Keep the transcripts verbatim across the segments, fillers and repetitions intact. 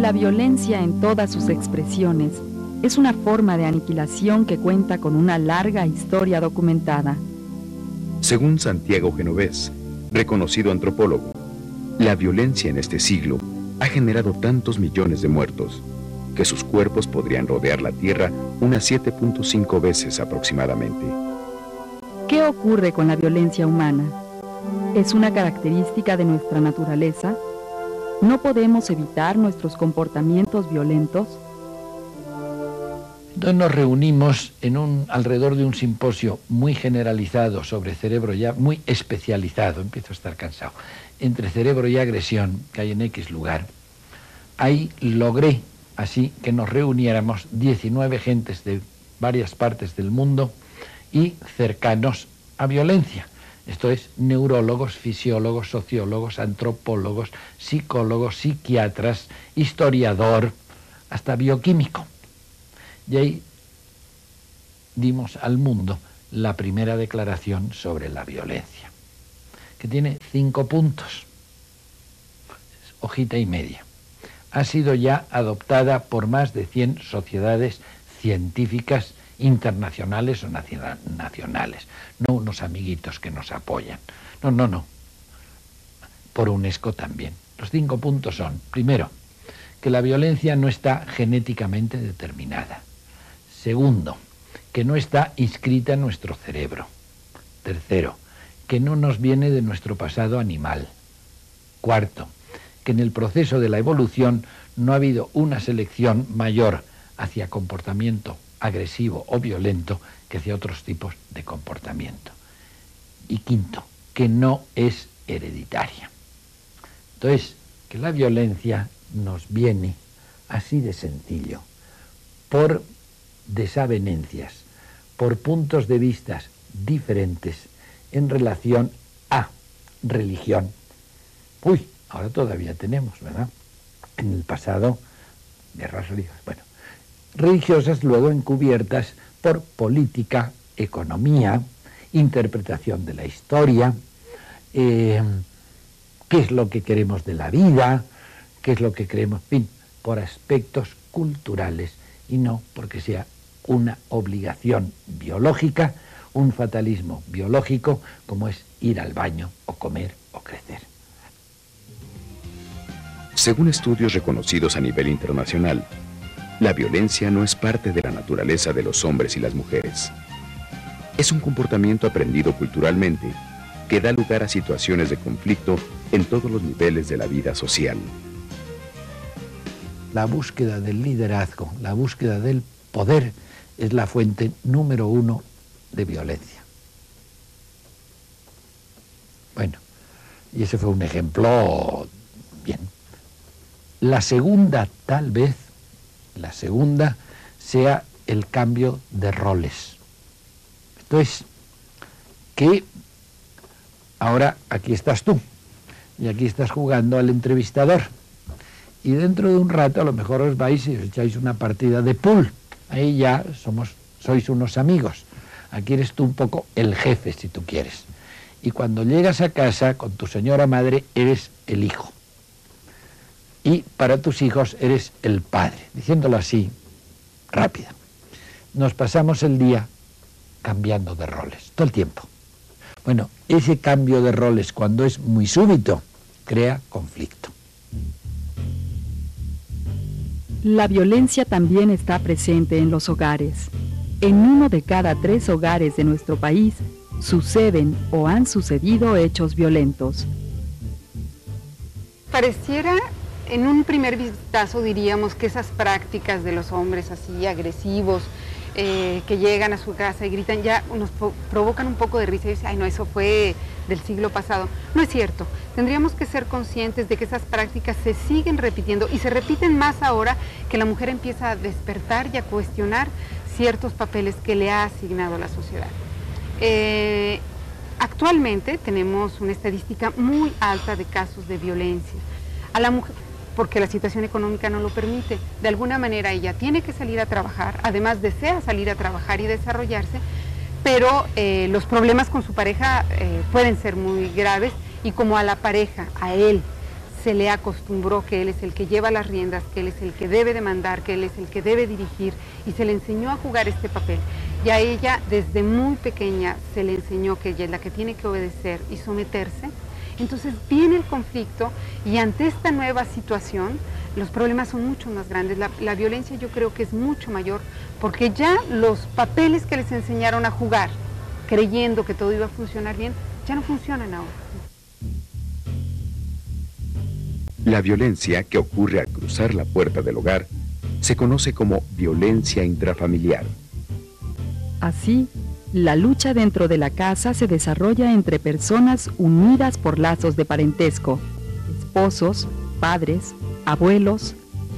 La violencia en todas sus expresiones es una forma de aniquilación que cuenta con una larga historia documentada. Según Santiago Genovés, reconocido antropólogo, la violencia en este siglo ha generado tantos millones de muertos que sus cuerpos podrían rodear la Tierra unas siete punto cinco veces aproximadamente. ¿Qué ocurre con la violencia humana? ¿Es una característica de nuestra naturaleza? ¿No podemos evitar nuestros comportamientos violentos? Entonces nos reunimos en un, alrededor de un simposio muy generalizado sobre cerebro ya, muy especializado, empiezo a estar cansado, entre cerebro y agresión, que hay en X lugar. Ahí logré así que nos reuniéramos diecinueve gentes de varias partes del mundo y cercanos a violencia. Esto es, neurólogos, fisiólogos, sociólogos, antropólogos, psicólogos, psiquiatras, historiador, hasta bioquímico. Y ahí dimos al mundo la primera declaración sobre la violencia, que tiene cinco puntos, hojita y media. Ha sido ya adoptada por más de cien sociedades científicas internacionales o nacionales, no unos amiguitos que nos apoyan. No, no, no. Por UNESCO también. Los cinco puntos son, primero, que la violencia no está genéticamente determinada. Segundo, que no está inscrita en nuestro cerebro. Tercero, que no nos viene de nuestro pasado animal. Cuarto, que en el proceso de la evolución no ha habido una selección mayor hacia comportamiento agresivo o violento que hacia otros tipos de comportamiento. Y quinto, que no es hereditaria. Entonces, que la violencia nos viene así de sencillo, por desavenencias, por puntos de vista diferentes en relación a religión. Uy, ahora todavía tenemos, ¿verdad? En el pasado, guerras religiosas. Bueno, religiosas luego encubiertas por política, economía, interpretación de la historia, eh, qué es lo que queremos de la vida, qué es lo que creemos, en fin, por aspectos culturales y no porque sea una obligación biológica, un fatalismo biológico como es ir al baño o comer o crecer. Según estudios reconocidos a nivel internacional, la violencia no es parte de la naturaleza de los hombres y las mujeres. Es un comportamiento aprendido culturalmente que da lugar a situaciones de conflicto en todos los niveles de la vida social. La búsqueda del liderazgo, la búsqueda del poder es la fuente número uno de violencia. Bueno, y ese fue un ejemplo bien. La segunda, tal vez, la segunda sea el cambio de roles. Esto es que ahora aquí estás tú y aquí estás jugando al entrevistador y dentro de un rato a lo mejor os vais y os echáis una partida de pool. Ahí ya somos, sois unos amigos. Aquí eres tú un poco el jefe, si tú quieres. Y cuando llegas a casa con tu señora madre eres el hijo. Y para tus hijos eres el padre, diciéndolo así, rápido. Nos pasamos el día cambiando de roles, todo el tiempo. Bueno, ese cambio de roles, cuando es muy súbito, crea conflicto. La violencia también está presente en los hogares. En uno de cada tres hogares de nuestro país suceden o han sucedido hechos violentos. Pareciera, en un primer vistazo diríamos que esas prácticas de los hombres así agresivos, eh, que llegan a su casa y gritan, ya nos provocan un poco de risa y dicen, ay no, eso fue del siglo pasado. No es cierto, tendríamos que ser conscientes de que esas prácticas se siguen repitiendo y se repiten más ahora que la mujer empieza a despertar y a cuestionar ciertos papeles que le ha asignado la sociedad. Eh, actualmente tenemos una estadística muy alta de casos de violencia a la mujer, porque la situación económica no lo permite. De alguna manera ella tiene que salir a trabajar, además desea salir a trabajar y desarrollarse, pero eh, los problemas con su pareja eh, pueden ser muy graves y como a la pareja, a él, se le acostumbró que él es el que lleva las riendas, que él es el que debe de mandar, que él es el que debe dirigir, y se le enseñó a jugar este papel. Y a ella desde muy pequeña se le enseñó que ella es la que tiene que obedecer y someterse. Entonces viene el conflicto y ante esta nueva situación los problemas son mucho más grandes. La, la violencia yo creo que es mucho mayor porque ya los papeles que les enseñaron a jugar, creyendo que todo iba a funcionar bien, ya no funcionan ahora. La violencia que ocurre al cruzar la puerta del hogar se conoce como violencia intrafamiliar. Así, la lucha dentro de la casa se desarrolla entre personas unidas por lazos de parentesco, esposos, padres, abuelos.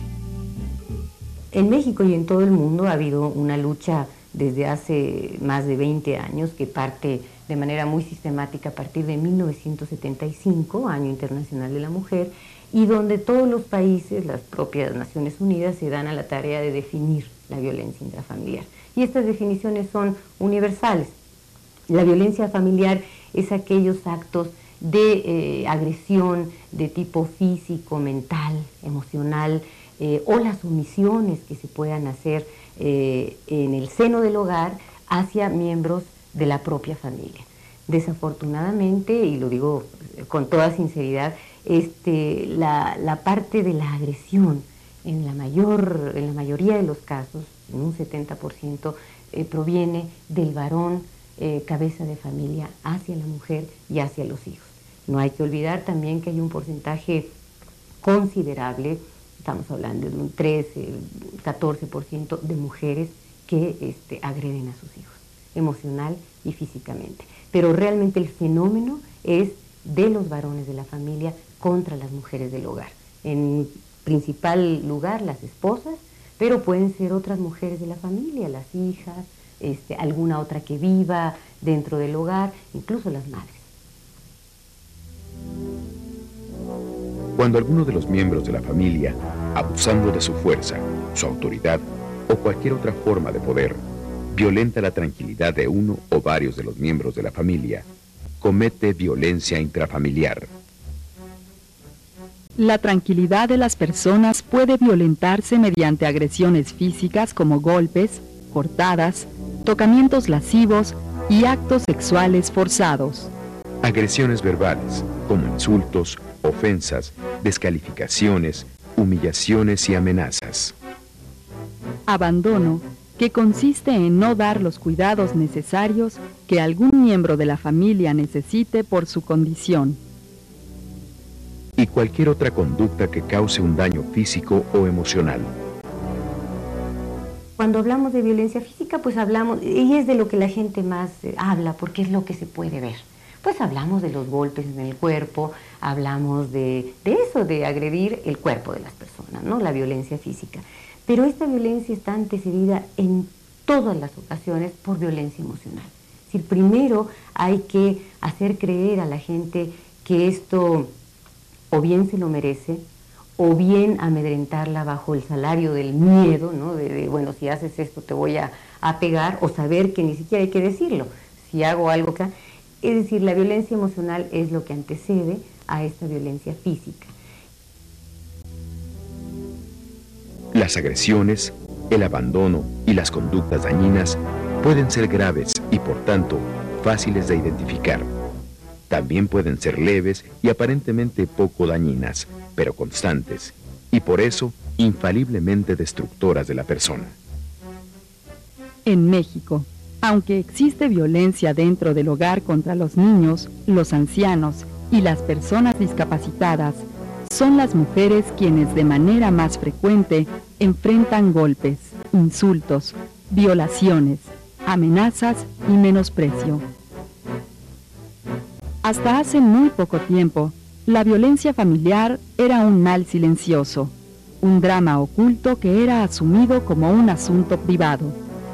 En México y en todo el mundo ha habido una lucha desde hace más de veinte años que parte de manera muy sistemática a partir de mil novecientos setenta y cinco, Año Internacional de la Mujer, y donde todos los países, las propias Naciones Unidas, se dan a la tarea de definir la violencia intrafamiliar. Y estas definiciones son universales. La violencia familiar es aquellos actos de eh, agresión de tipo físico, mental, emocional, eh, o las omisiones que se puedan hacer eh, en el seno del hogar hacia miembros de la propia familia. Desafortunadamente, y lo digo con toda sinceridad, este, la, la parte de la agresión en la, mayor, en la mayoría de los casos, en un setenta por ciento, eh, proviene del varón eh, cabeza de familia hacia la mujer y hacia los hijos. No hay que olvidar también que hay un porcentaje considerable, estamos hablando de un trece, catorce por ciento de mujeres que este, agreden a sus hijos, emocional y físicamente. Pero realmente el fenómeno es de los varones de la familia contra las mujeres del hogar. En principal lugar, las esposas, pero pueden ser otras mujeres de la familia, las hijas, este, alguna otra que viva dentro del hogar, incluso las madres. Cuando alguno de los miembros de la familia, abusando de su fuerza, su autoridad o cualquier otra forma de poder, violenta la tranquilidad de uno o varios de los miembros de la familia, comete violencia intrafamiliar. La tranquilidad de las personas puede violentarse mediante agresiones físicas como golpes, cortadas, tocamientos lascivos y actos sexuales forzados. Agresiones verbales, como insultos, ofensas, descalificaciones, humillaciones y amenazas. Abandono, que consiste en no dar los cuidados necesarios que algún miembro de la familia necesite por su condición. Y cualquier otra conducta que cause un daño físico o emocional. Cuando hablamos de violencia física, pues hablamos, y es de lo que la gente más eh, habla, porque es lo que se puede ver. Pues hablamos de los golpes en el cuerpo, hablamos de, de eso, de agredir el cuerpo de las personas, ¿no? La violencia física. Pero esta violencia está antecedida en todas las ocasiones por violencia emocional. Es decir, primero hay que hacer creer a la gente que esto o bien se lo merece, o bien amedrentarla bajo el salario del miedo, ¿no? De, de bueno, si haces esto te voy a, a pegar, o saber que ni siquiera hay que decirlo, si hago algo que... Es decir, la violencia emocional es lo que antecede a esta violencia física. Las agresiones, el abandono y las conductas dañinas pueden ser graves y por tanto fáciles de identificar. También pueden ser leves y aparentemente poco dañinas, pero constantes, y por eso infaliblemente destructoras de la persona. En México, aunque existe violencia dentro del hogar contra los niños, los ancianos y las personas discapacitadas, son las mujeres quienes de manera más frecuente enfrentan golpes, insultos, violaciones, amenazas y menosprecio. Hasta hace muy poco tiempo, la violencia familiar era un mal silencioso, un drama oculto que era asumido como un asunto privado.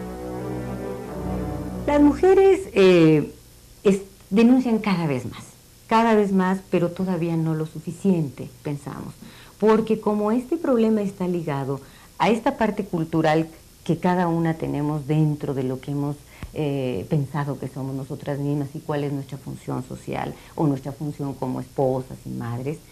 Las mujeres eh, es, denuncian cada vez más, cada vez más, pero todavía no lo suficiente, pensamos, porque como este problema está ligado a esta parte cultural que cada una tenemos dentro de lo que hemos eh, pensado que somos nosotras mismas y cuál es nuestra función social o nuestra función como esposas y madres,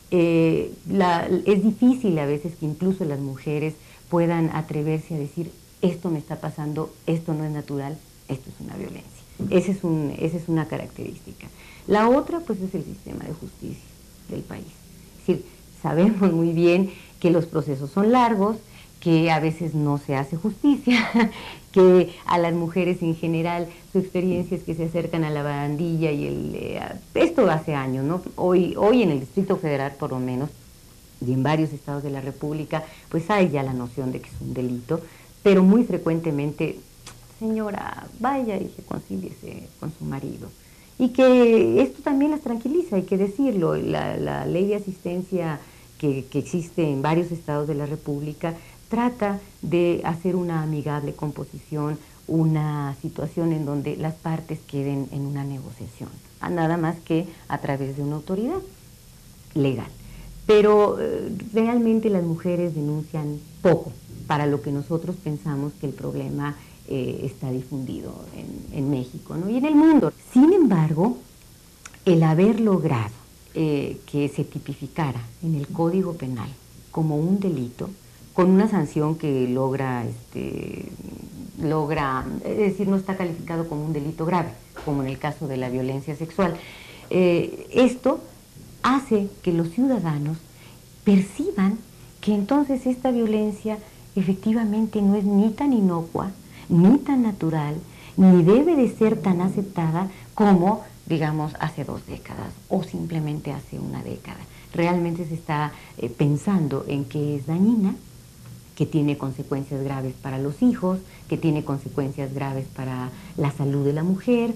Eh, la, es difícil a veces que incluso las mujeres puedan atreverse a decir, esto me está pasando, esto no es natural, esto es una violencia. Ese es un, esa es una característica. La otra, pues, es el sistema de justicia del país. Es decir, sabemos muy bien que los procesos son largos, que a veces no se hace justicia, que a las mujeres en general su experiencia es que se acercan a la barandilla y el, eh, esto hace años, ¿no? Hoy, hoy en el Distrito Federal por lo menos, y en varios estados de la República, pues hay ya la noción de que es un delito, pero muy frecuentemente, señora, vaya y reconcíliese con su marido. Y que esto también las tranquiliza, hay que decirlo, la, la ley de asistencia que, que existe en varios estados de la República trata de hacer una amigable composición, una situación en donde las partes queden en una negociación, nada más que a través de una autoridad legal. Pero eh, realmente las mujeres denuncian poco para lo que nosotros pensamos que el problema eh, está difundido en, en México, ¿no? Y en el mundo. Sin embargo, el haber logrado eh, que se tipificara en el Código Penal como un delito, con una sanción que logra, este, logra, es decir, no está calificado como un delito grave, como en el caso de la violencia sexual. Eh, esto hace que los ciudadanos perciban que entonces esta violencia efectivamente no es ni tan inocua, ni tan natural, ni debe de ser tan aceptada como, digamos, hace dos décadas o simplemente hace una década. Realmente se está eh, pensando en que es dañina, que tiene consecuencias graves para los hijos, que tiene consecuencias graves para la salud de la mujer.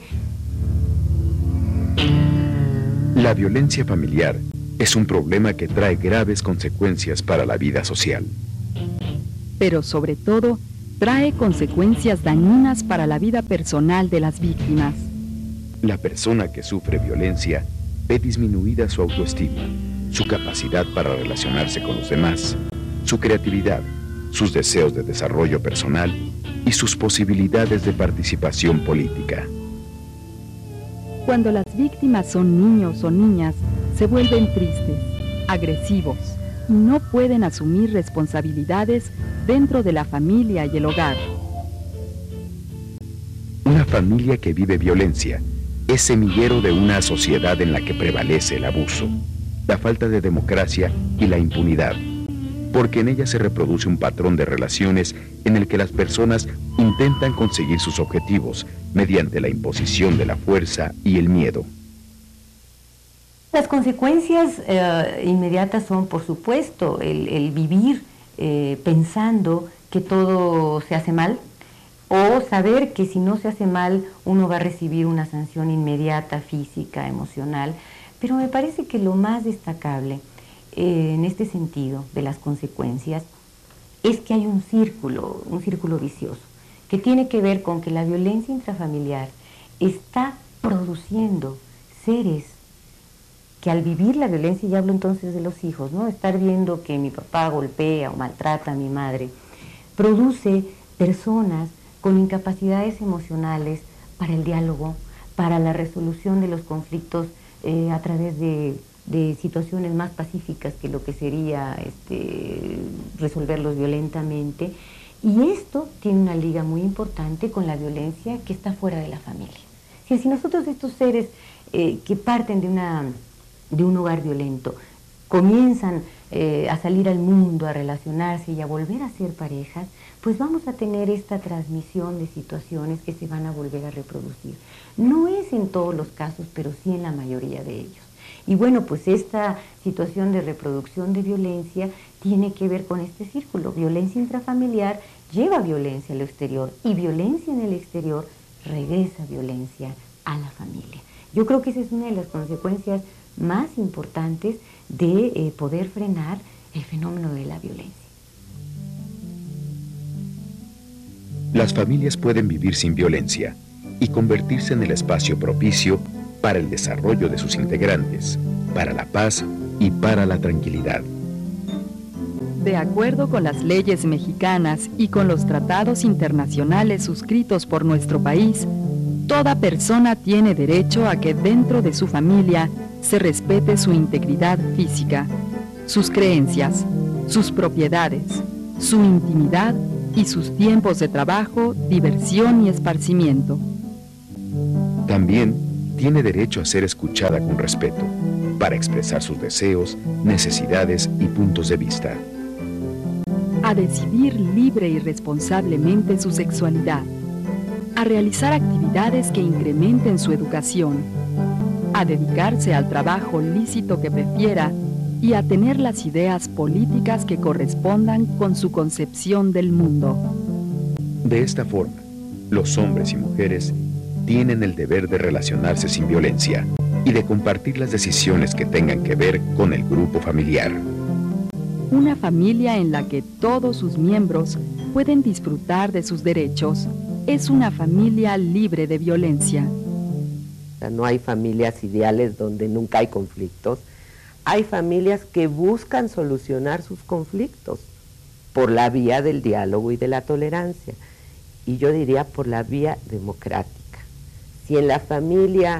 La violencia familiar es un problema que trae graves consecuencias para la vida social. Pero sobre todo, trae consecuencias dañinas para la vida personal de las víctimas. La persona que sufre violencia ve disminuida su autoestima, su capacidad para relacionarse con los demás, su creatividad, sus deseos de desarrollo personal y sus posibilidades de participación política. Cuando las víctimas son niños o niñas, se vuelven tristes, agresivos y no pueden asumir responsabilidades dentro de la familia y el hogar. Una familia que vive violencia es semillero de una sociedad en la que prevalece el abuso, la falta de democracia y la impunidad, porque en ella se reproduce un patrón de relaciones en el que las personas intentan conseguir sus objetivos mediante la imposición de la fuerza y el miedo. Las consecuencias eh, inmediatas son, por supuesto, el, el vivir eh, pensando que todo se hace mal, o saber que si no se hace mal uno va a recibir una sanción inmediata, física, emocional. Pero me parece que lo más destacable eh, en este sentido de las consecuencias es que hay un círculo, un círculo vicioso, que tiene que ver con que la violencia intrafamiliar está produciendo seres que al vivir la violencia, y hablo entonces de los hijos, ¿no? Estar viendo que mi papá golpea o maltrata a mi madre, produce personas con incapacidades emocionales para el diálogo, para la resolución de los conflictos eh, a través de, de situaciones más pacíficas que lo que sería este, resolverlos violentamente. Y esto tiene una liga muy importante con la violencia que está fuera de la familia. Si, si nosotros estos seres eh, que parten de una... de un hogar violento, comienzan eh, a salir al mundo, a relacionarse y a volver a ser parejas, pues vamos a tener esta transmisión de situaciones que se van a volver a reproducir. No es en todos los casos, pero sí en la mayoría de ellos. Y bueno, pues esta situación de reproducción de violencia tiene que ver con este círculo. Violencia intrafamiliar lleva violencia al exterior y violencia en el exterior regresa violencia a la familia. Yo creo que esa es una de las consecuencias más importantes de eh, poder frenar el fenómeno de la violencia. Las familias pueden vivir sin violencia y convertirse en el espacio propicio para el desarrollo de sus integrantes, para la paz y para la tranquilidad. De acuerdo con las leyes mexicanas y con los tratados internacionales suscritos por nuestro país, toda persona tiene derecho a que dentro de su familia se respete su integridad física, sus creencias, sus propiedades, su intimidad y sus tiempos de trabajo, diversión y esparcimiento. También tiene derecho a ser escuchada con respeto, para expresar sus deseos, necesidades y puntos de vista. A decidir libre y responsablemente su sexualidad, a realizar actividades que incrementen su educación, a dedicarse al trabajo lícito que prefiera y a tener las ideas políticas que correspondan con su concepción del mundo. De esta forma, los hombres y mujeres tienen el deber de relacionarse sin violencia y de compartir las decisiones que tengan que ver con el grupo familiar. Una familia en la que todos sus miembros pueden disfrutar de sus derechos es una familia libre de violencia. No hay familias ideales donde nunca hay conflictos. Hay familias que buscan solucionar sus conflictos por la vía del diálogo y de la tolerancia. Y yo diría por la vía democrática. Si en la familia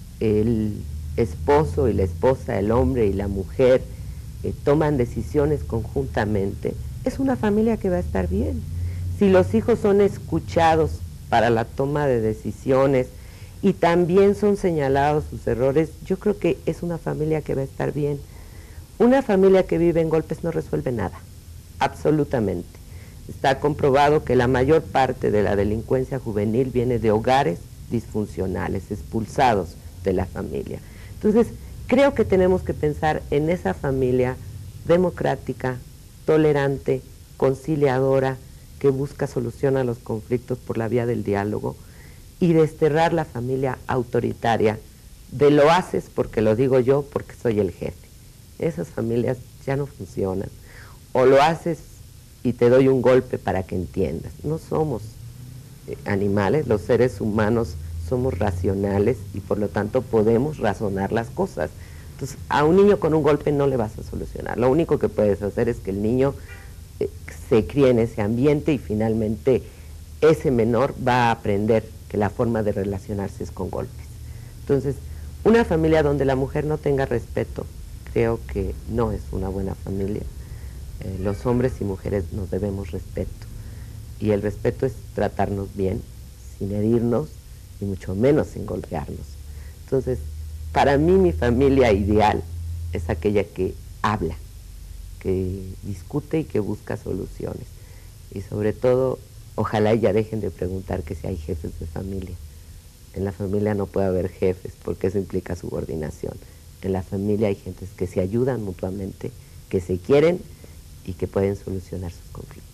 el esposo y la esposa, el hombre y la mujer eh, toman decisiones conjuntamente, es una familia que va a estar bien. Si los hijos son escuchados para la toma de decisiones y también son señalados sus errores, yo creo que es una familia que va a estar bien. Una familia que vive en golpes no resuelve nada, absolutamente. Está comprobado que la mayor parte de la delincuencia juvenil viene de hogares disfuncionales, expulsados de la familia. Entonces, creo que tenemos que pensar en esa familia democrática, tolerante, conciliadora, que busca solución a los conflictos por la vía del diálogo, y desterrar la familia autoritaria de lo haces porque lo digo yo, porque soy el jefe. Esas familias ya no funcionan. O lo haces y te doy un golpe para que entiendas. No somos eh, animales, los seres humanos somos racionales y por lo tanto podemos razonar las cosas. Entonces, a un niño con un golpe no le vas a solucionar. Lo único que puedes hacer es que el niño eh, se críe en ese ambiente y finalmente ese menor va a aprender que la forma de relacionarse es con golpes. Entonces, una familia donde la mujer no tenga respeto, creo que no es una buena familia. Eh, los hombres y mujeres nos debemos respeto, y el respeto es tratarnos bien, sin herirnos, y mucho menos sin golpearnos. Entonces, para mí mi familia ideal es aquella que habla, que discute y que busca soluciones. Y sobre todo, ojalá ya dejen de preguntar que si hay jefes de familia. En la familia no puede haber jefes porque eso implica subordinación. En la familia hay gentes que se ayudan mutuamente, que se quieren y que pueden solucionar sus conflictos.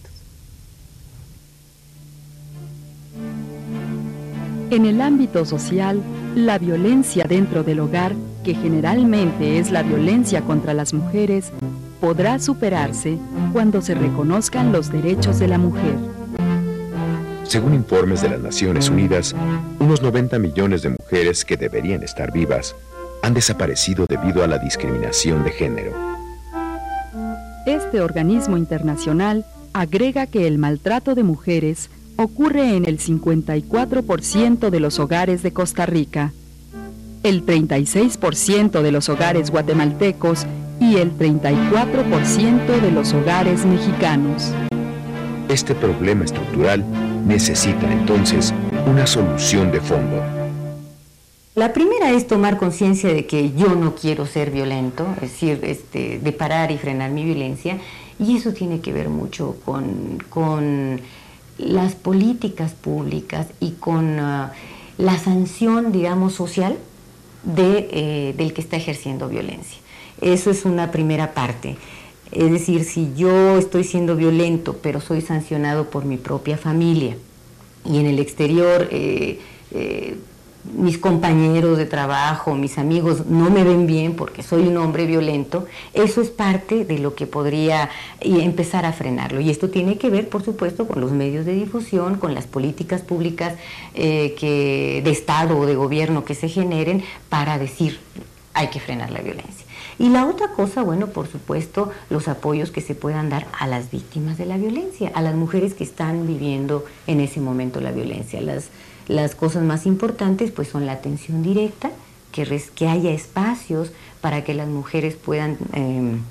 En el ámbito social, la violencia dentro del hogar, que generalmente es la violencia contra las mujeres, podrá superarse cuando se reconozcan los derechos de la mujer. Según informes de las Naciones Unidas, unos noventa millones de mujeres que deberían estar vivas han desaparecido debido a la discriminación de género. Este organismo internacional agrega que el maltrato de mujeres ocurre en el cincuenta y cuatro por ciento de los hogares de Costa Rica, el treinta y seis por ciento de los hogares guatemaltecos y el treinta y cuatro por ciento de los hogares mexicanos. Este problema estructural necesita entonces una solución de fondo. La primera es tomar conciencia de que yo no quiero ser violento, es decir, este, de parar y frenar mi violencia, y eso tiene que ver mucho con, con las políticas públicas y con uh, la sanción, digamos, social de, eh, del que está ejerciendo violencia. Eso es una primera parte. Es decir, si yo estoy siendo violento, pero soy sancionado por mi propia familia, y en el exterior eh, eh, mis compañeros de trabajo, mis amigos no me ven bien porque soy un hombre violento, eso es parte de lo que podría empezar a frenarlo. Y esto tiene que ver, por supuesto, con los medios de difusión, con las políticas públicas eh, que, de Estado o de gobierno que se generen para decir hay que frenar la violencia. Y la otra cosa, bueno, por supuesto, los apoyos que se puedan dar a las víctimas de la violencia, a las mujeres que están viviendo en ese momento la violencia. Las, las cosas más importantes, pues, son la atención directa, que, res, que haya espacios para que las mujeres puedan eh,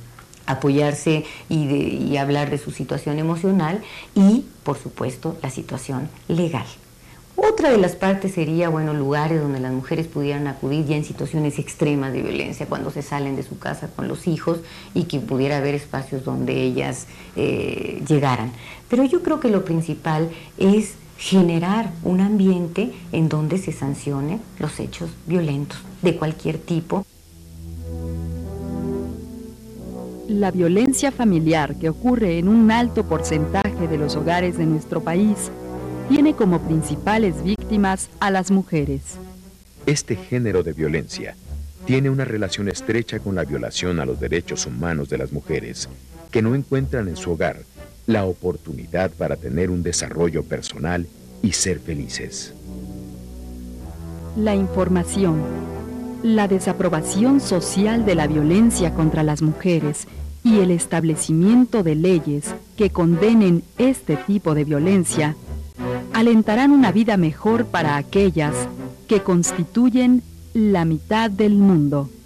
apoyarse y, de, y hablar de su situación emocional y, por supuesto, la situación legal. Otra de las partes sería, bueno, lugares donde las mujeres pudieran acudir ya en situaciones extremas de violencia, cuando se salen de su casa con los hijos y que pudiera haber espacios donde ellas eh, llegaran. Pero yo creo que lo principal es generar un ambiente en donde se sancionen los hechos violentos de cualquier tipo. La violencia familiar que ocurre en un alto porcentaje de los hogares de nuestro país tiene como principales víctimas a las mujeres. Este género de violencia tiene una relación estrecha con la violación a los derechos humanos de las mujeres, que no encuentran en su hogar la oportunidad para tener un desarrollo personal y ser felices. La información, la desaprobación social de la violencia contra las mujeres y el establecimiento de leyes que condenen este tipo de violencia alentarán una vida mejor para aquellas que constituyen la mitad del mundo.